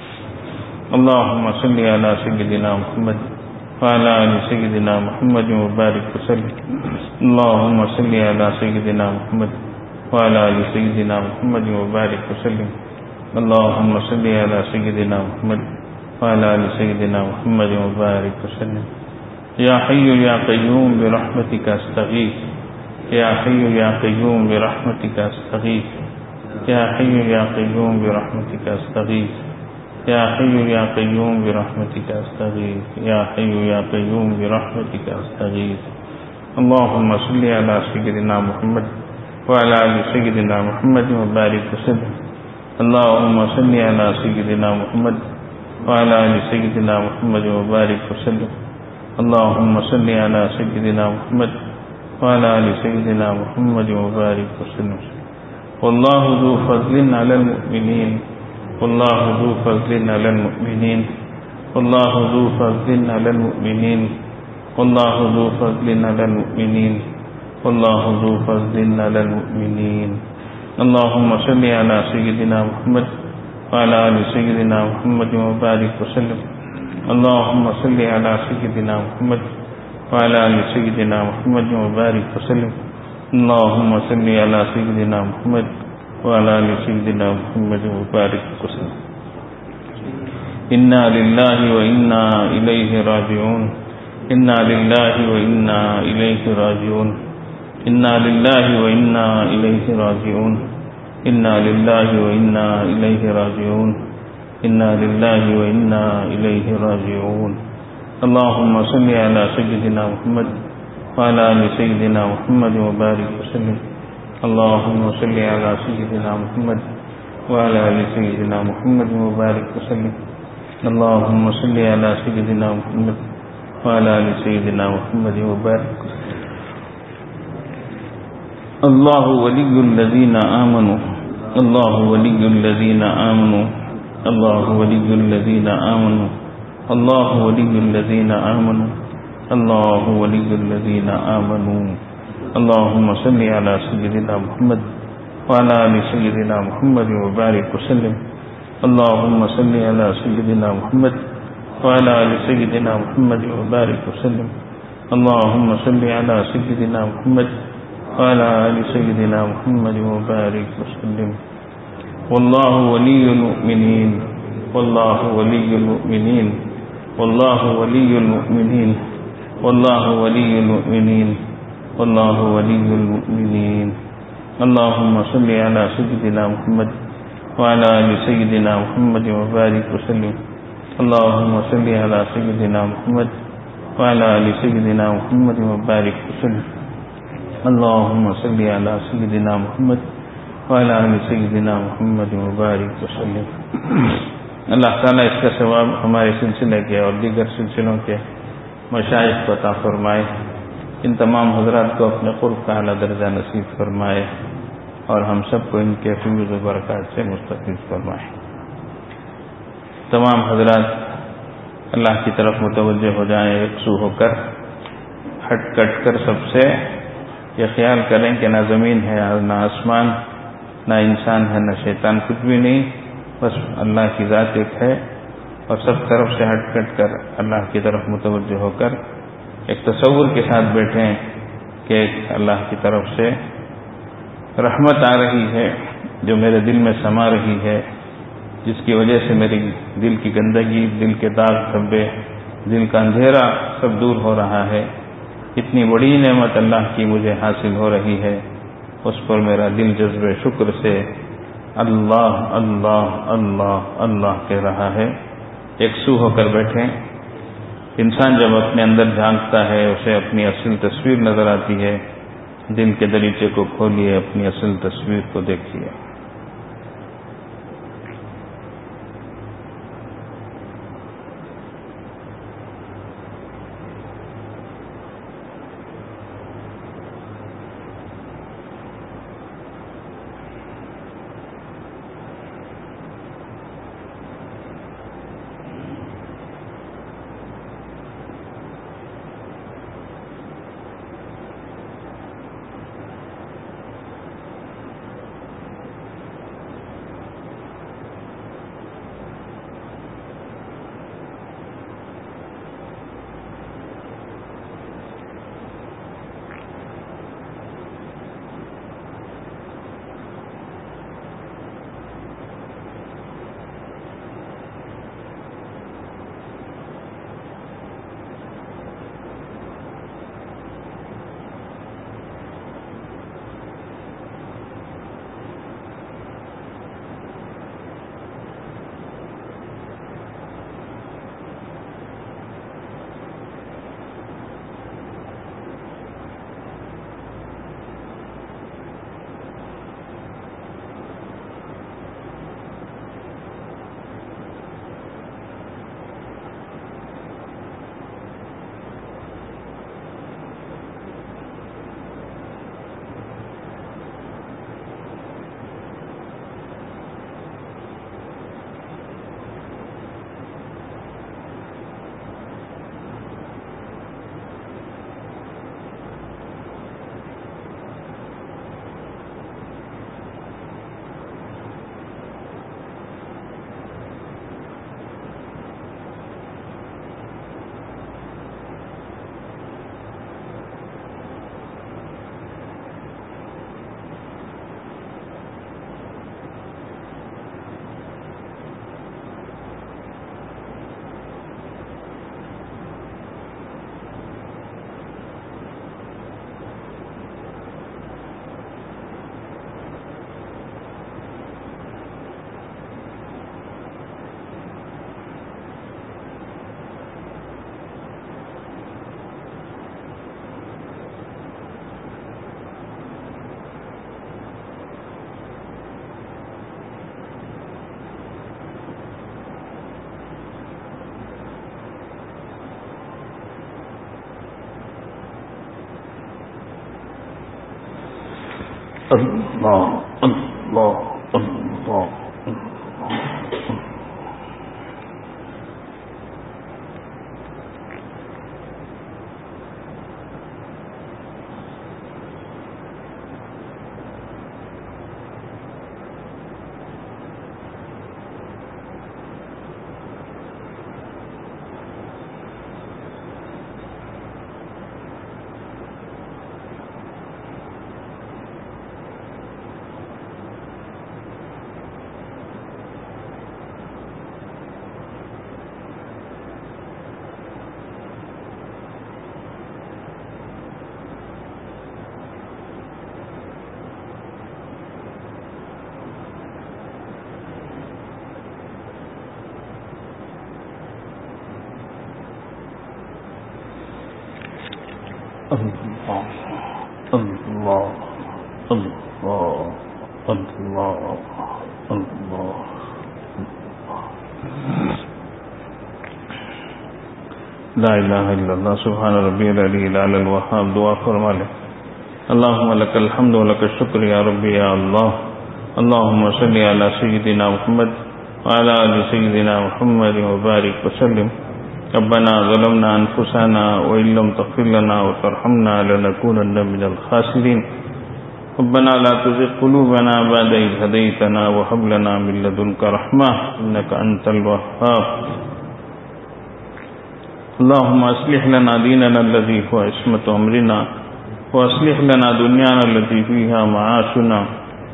اللہم صلی علی سیدنا محمد وعلی آل سیدنا محمد مبارک وسلم۔ اللہم صلی علی سیدنا محمد وعلی آل سیدنا محمد مبارک وسلم۔ اللهم صل على سيدنا محمد وعلى آل سيدنا محمد وبارك وسلم. يا حي يا قيوم برحمتك استغيث. يا حي يا قيوم برحمتك استغيث. يا حي يا قيوم برحمتك استغيث. يا حي يا قيوم برحمتك استغيث. يا حي يا قيوم برحمتك استغيث. اللهم صل على سيدنا محمد وعلى آل سيدنا محمد وبارك وسلم. اللهم صل على سيدنا محمد وعلى آل سيدنا محمد وبارك وسلم. اللهم صل على سيدنا محمد وعلى آل سيدنا محمد وبارك وسلم. والله ذو فضل على المؤمنين. والله ذو فضل على المؤمنين. والله ذو فضل على المؤمنين. والله ذو فضل على المؤمنين. والله ذو فضل على المؤمنين. اللهم صل على سيدنا محمد وعلى آل سيدنا محمد وبارك وسلم. اللهم صل على سيدنا محمد وعلى آل سيدنا محمد وبارك وسلم. اللهم صل على سيدنا محمد وعلى آل سيدنا محمد وبارك وسلم. إنا لله وإنا إليه راجعون. إنا لله وإنا إليه راجعون. إنا لله وإنا إليه راجعون. إنا لله وإنا إليه راجعون. إنا لله وإنا إليه راجعون. اللهم صل على سيدنا محمد وعلى آل سيدنا محمد وبارك وسلم. اللهم صل على سيدنا محمد وعلى آل سيدنا محمد وبارك وسلم. اللهم صل على سيدنا محمد وعلى آل سيدنا محمد وبارك وسلم. الله ولي الذين آمنوا. الله ولي الذين آمنوا. الله ولي الذين آمنوا. الله ولي الذين آمنوا. الله ولي الذين آمنوا. اللهم صل على سيدنا محمد وعلى آل سيدنا محمد وبارك وسلم. اللهم صل على سيدنا محمد وعلى آل سيدنا محمد وبارك وسلم. اللهم صل على سيدنا محمد وعلى آل سيدنا محمد وبارك وسلم. والله ولي المؤمنين. والله ولي المؤمنين. والله ولي المؤمنين. والله ولي المؤمنين. والله ولي المؤمنين. اللهم صل على سيدنا محمد وعلى آل سيدنا محمد وبارك وسلم. اللهم صل على سيدنا محمد وعلى آل سيدنا محمد وبارك وسلم. اللهم صل على سيدنا محمد وعلى آل سيدنا محمد وبارك وسلم. اللہ تعالیٰ اس کا ثواب ہمارے سلسلے کے اور دیگر سلسلوں کے مشائخ کو عطا فرمائے. ان تمام حضرات کو اپنے قرب کا اعلیٰ درجہ نصیب فرمائے اور ہم سب کو ان کے فیوز و برکات سے مستفید فرمائے. تمام حضرات اللہ کی طرف متوجہ ہو جائیں، یکسو ہو کر، ہٹ کٹ کر سب سے یہ خیال کریں کہ نہ زمین ہے نہ آسمان، نہ انسان ہے نہ شیطان، کچھ بھی نہیں، بس اللہ کی ذات ایک ہے. اور سب طرف سے ہٹ کٹ کر اللہ کی طرف متوجہ ہو کر ایک تصور کے ساتھ بیٹھیں کہ ایک اللہ کی طرف سے رحمت آ رہی ہے جو میرے دل میں سما رہی ہے، جس کی وجہ سے میری دل کی گندگی، دل کے داغ دھبے، دل کا اندھیرا سب دور ہو رہا ہے. اتنی بڑی نعمت اللہ کی مجھے حاصل ہو رہی ہے، اس پر میرا دل جذب شکر سے اللہ اللہ اللہ اللہ کہہ رہا ہے. یکسو ہو کر بیٹھیں. انسان جب اپنے اندر جھانکتا ہے اسے اپنی اصل تصویر نظر آتی ہے. دل کے دریچے کو کھولیے، اپنی اصل تصویر کو دیکھیے. اللہ اللہ اللہ لا الہ الا اللہ سبحان ربی العلی العلی الوہاب. دعا فرما لے. اللہم لک الحمد و لک الشکر یا ربی یا اللہ. اللہم صلی علی سیدنا محمد وعلی آل سیدنا محمد وبارک وسلم. ربنا ظلمنا انفسنا وان لم تغفر لنا وترحمنا لنكونن من الخاسرین. ربنا لا تزغ قلوبنا بعد إذ هديتنا وهب لنا من لدنك رحمة إنك أنت الوهاب. اللهم أصلح لنا ديننا الذي هو عصمة أمرنا وأصلح لنا دنيانا التي فيها معاشنا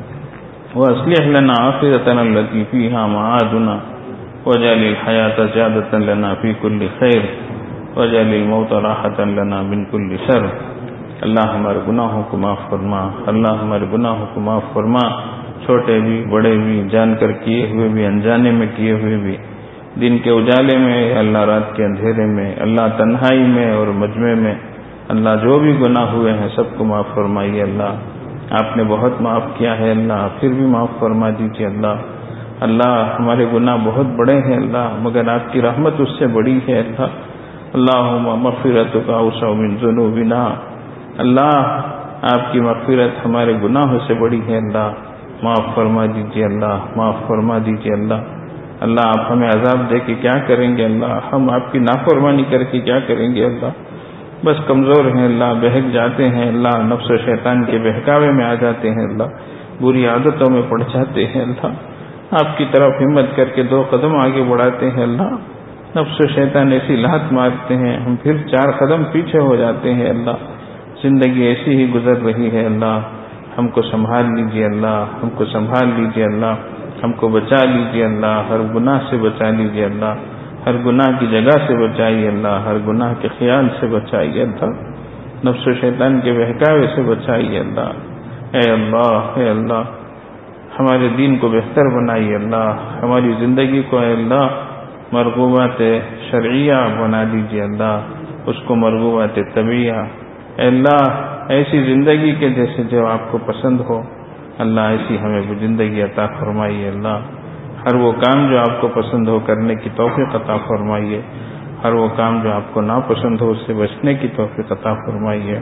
وأصلح لنا آخرتنا التي فيها معادنا واجعل الحياة زيادة لنا في كل خير واجعل الموت راحة لنا من كل شر. اللہ ہمارے گناہوں کو معاف فرما. اللہ ہمارے گناہوں کو معاف فرما. چھوٹے بھی بڑے بھی, جان کر کیے ہوئے بھی, انجانے میں کیے ہوئے بھی, دن کے اجالے میں, اللہ رات کے اندھیرے میں, اللہ تنہائی میں اور مجمع میں, اللہ جو بھی گناہ ہوئے ہیں سب کو معاف فرمائیے. اللہ آپ نے بہت معاف کیا ہے, اللہ پھر بھی معاف فرما دیجیے. اللہ اللہ ہمارے گناہ بہت بڑے ہیں اللہ, مگر آپ کی رحمت اس سے بڑی ہے اللہ. اللہم مغفرتک اوسع من ذنوبنا. اللہ آپ کی مغفرت ہمارے گناہوں سے بڑی ہے اللہ, معاف فرما دیجیے اللہ, معاف فرما دیجیے اللہ. اللہ آپ ہمیں عذاب دے کے کیا کریں گے اللہ, ہم آپ کی نافرمانی کر کے کیا کریں گے اللہ. بس کمزور ہیں اللہ, بہک جاتے ہیں اللہ, نفس و شیطان کے بہکاوے میں آ جاتے ہیں اللہ, بری عادتوں میں پڑ جاتے ہیں اللہ. آپ کی طرف ہمت کر کے دو قدم آگے بڑھاتے ہیں اللہ, نفس و شیطان ایسی لات مارتے ہیں ہم پھر چار قدم پیچھے ہو جاتے ہیں اللہ. زندگی ایسی ہی گزر رہی ہے اللہ, ہم کو سنبھال لیجیے اللہ, ہم کو سنبھال لیجیے اللہ, ہم کو بچا لیجیے اللہ, ہر گناہ سے بچا لیجیے اللہ, ہر گناہ کی جگہ سے بچائیے اللہ, ہر گناہ کے خیال سے بچائیے اللہ, نفس و شیطان کے بہکاوے سے بچائیے اللہ. اے اللہ اے اللہ ہمارے دین کو بہتر بنائیے اللہ, ہماری زندگی کو اے اللہ مرغوبات شرعیہ بنا دیجیے اللہ, اس کو مرغوبات طبیعہ. اے اللہ ایسی زندگی کے جیسے جو آپ کو پسند ہو اللہ, ایسی ہمیں وہ زندگی عطا فرمائیے اللہ. ہر وہ کام جو آپ کو پسند ہو کرنے کی توفیق عطا فرمائیے, ہر وہ کام جو آپ کو ناپسند ہو اس سے بچنے کی توفیق عطا فرمائیے.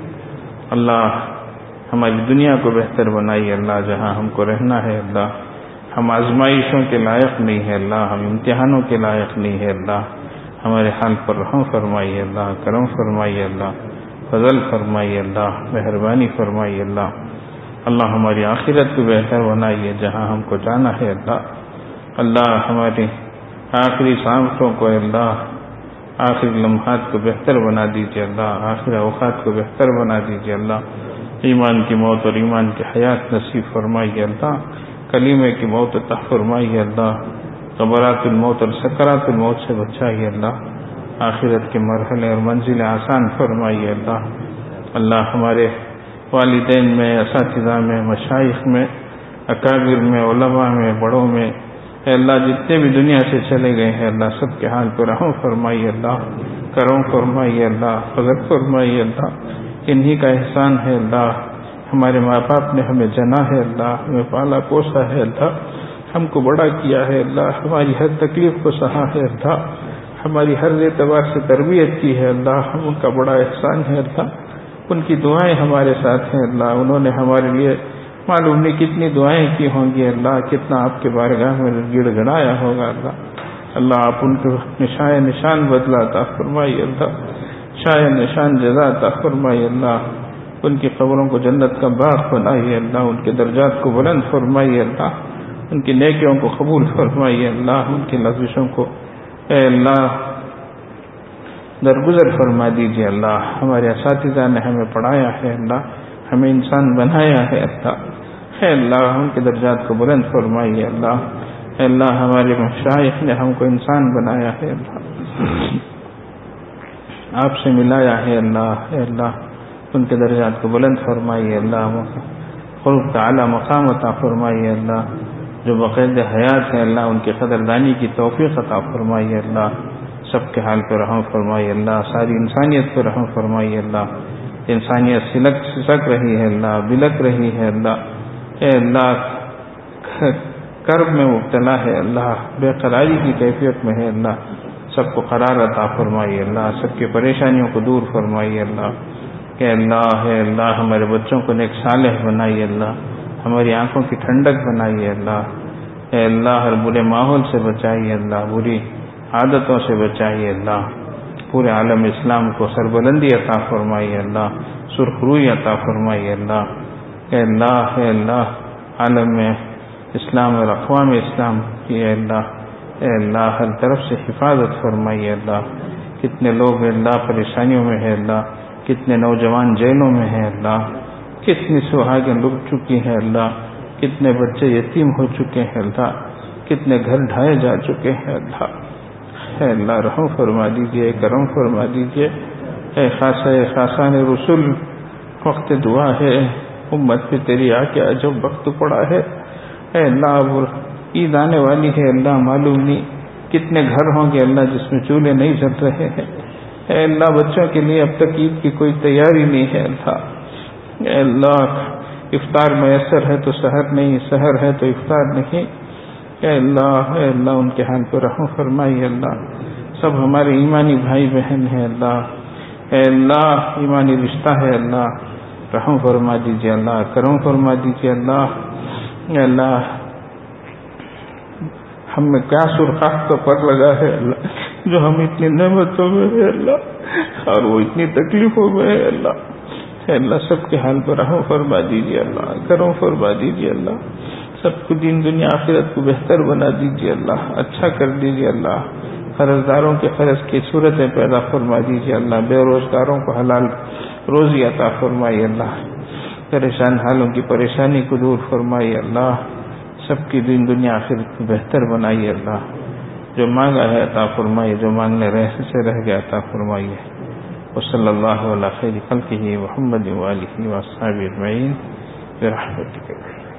اللہ ہماری دنیا کو بہتر بنائیے اللہ, جہاں ہم کو رہنا ہے اللہ. ہم آزمائشوں کے لائق نہیں ہے اللہ, ہم امتحانوں کے لائق نہیں ہے اللہ. ہمارے حال پر رحم فرمائیے اللہ, کرم فرمائیے اللہ, فضل فرمائیے اللہ, مہربانی فرمائیے اللہ. اللہ ہماری آخرت کو بہتر بنائیے جہاں ہم کو جانا ہے اللہ. اللہ ہماری آخری سانسوں کو اللہ, آخری لمحات کو بہتر بنا دیجیے اللہ, آخری اوقات کو بہتر بنا دیجیے اللہ. ایمان کی موت اور ایمان کی حیات نصیب فرمائیے اللہ, کلیمے کی موت عطا فرمائیے اللہ, قبرات الموت اور سکرات الموت سے بچائیے اللہ, آخرت کے مرحلے اور منزل آسان فرمائیے اللہ. اللہ ہمارے والدین میں, اساتذہ میں, مشائخ میں, اکابر میں, علماء میں, بڑوں میں اے اللہ جتنے بھی دنیا سے چلے گئے ہیں اللہ, سب کے حال پر رحم فرمائیے اللہ, کرم فرمائیے اللہ, فضل فرمائیے اللہ. انہی کا احسان ہے اللہ, ہمارے ماں باپ نے ہمیں جنا ہے اللہ, ہمیں پالا پوسا ہے اللہ, ہم کو بڑا کیا ہے اللہ, ہماری ہر تکلیف کو سہا ہے اللہ, ہماری ہر اعتبار سے تربیت کی ہے اللہ. ہم ان کا بڑا احسان ہے اللہ, ان کی دعائیں ہمارے ساتھ ہیں اللہ. انہوں نے ہمارے لیے معلوم نہیں کتنی دعائیں کی ہوں گی اللہ، کتنا آپ کے بارگاہ میں گڑ گڑایا ہوگا اللہ۔ اللہ آپ ان کو نشان نشان بدلا عطا فرمائیے اللہ، شاہ نشان جزا عطا فرمائیے اللہ، ان کی قبروں کو جنت کا باغ بنائیے اللہ، ان کے درجات کو بلند فرمائیے اللہ، ان کی نیکیوں کو قبول فرمائیے اللہ، ان کی لفظوں کو اے اللہ درگزر فرما دیجیے اللہ۔ ہمارے اساتذہ نے ہمیں پڑھایا ہے اللہ، ہمیں انسان بنایا ہے اللہ، اے اللہ ان کے درجات کو بلند فرمائیے اللہ۔ اے اللہ ہمارے مشائخ نے ہم کو انسان بنایا ہے اللہ، آپ سے ملایا ہے اللہ، اے اللہ ان کے درجات کو بلند فرمائیے اللہ، خلق تعالی مقام عطا فرمائیے اللہ، جو بقید حیات ہے اللہ ان کی قدردانی کی توفیق عطا فرمائیے اللہ، سب کے حال پہ رحم فرمائیے اللہ، ساری انسانیت پہ رحم فرمائیے اللہ۔ انسانیت سلک سسک رہی ہے اللہ، بلک رہی ہے اللہ، اے اللہ کرب میں مبتلا ہے اللہ، بے قراری کی کیفیت میں ہے اللہ، سب کو قرار عطا فرمائیے اللہ، سب کی پریشانیوں کو دور فرمائیے اللہ۔ کہ اللہ ہے اللہ ہمارے بچوں کو نیک صالح بنائیے اللہ، ہماری آنکھوں کی ٹھنڈک بنائیے اللہ، اے اللہ ہر برے ماحول سے بچائیے اللہ، بری عادتوں سے بچائیے اللہ، پورے عالم اسلام کو سربلندی عطا فرمائیے اللہ، سرخ روئی عطا فرمائیے اللہ، اے اللہ اے اللہ عالم میں اسلام اور اقوام اسلام کی اے اللہ اے اللہ ہر طرف سے حفاظت فرمائیے اللہ۔ کتنے لوگ اے اللہ پریشانیوں میں ہے اللہ، کتنے نوجوان جیلوں میں ہیں اللہ، کتنی سہاگیں لٹ چکی ہیں اللہ، کتنے بچے یتیم ہو چکے ہیں اللہ، کتنے گھر ڈھائے جا چکے ہیں اللہ، اے اللہ رحم فرما دیجیے، کرم فرما دیجیے، اے خاصہ اے خاصان رسول وقت دعا ہے، امت پہ تیری آ کے عجب وقت پڑا ہے، اے اللہ اب عید آنے والی ہے اللہ، معلوم نہیں کتنے گھر ہوں گے اللہ جس میں چولہے نہیں جل رہے ہیں، اے اللہ بچوں کے لیے اب تک عید کی کوئی تیاری نہیں ہے اللہ، اے اللہ افطار میسر ہے تو سحر نہیں، سحر ہے تو افطار نہیں، اے اللہ اے اللہ ان کے حال پہ رحم فرمائیے اللہ۔ سب ہمارے ایمانی بھائی بہن ہیں اللہ، اے اللہ ایمانی رشتہ ہے اللہ، رحم فرما دیجیے اللہ، کرم فرما دیجیے اللہ، اے اللہ ہم میں کیا سرخاک کا پر لگا ہے اللہ، جو ہم اتنی نعمتوں میں ہے اللہ اور وہ اتنی تکلیفوں میں ہے اللہ، اے اللہ سب کے حال پر رحم فرما دیجیے اللہ، کرم فرما دیجیے اللہ، سب کو دین دنیا آخرت کو بہتر بنا دیجیے اللہ، اچھا کر دیجیے اللہ، قرض داروں کے قرض کی صورتیں پیدا فرما دیجیے اللہ، بے روزگاروں کو حلال روزی عطا فرمائیے اللہ، پریشان حالوں کی پریشانی کو دور فرمائیے اللہ، سب کی دین دنیا آخرت کو بہتر بنائیے اللہ، جو مانگا ہے عطا فرمائیے، جو مانگنے رہ سے رہ گیا عطا فرمائیے، وصلی اللہ علی خیر خلقہ محمد وآلہ وصحبہ اجمعین برحمتک۔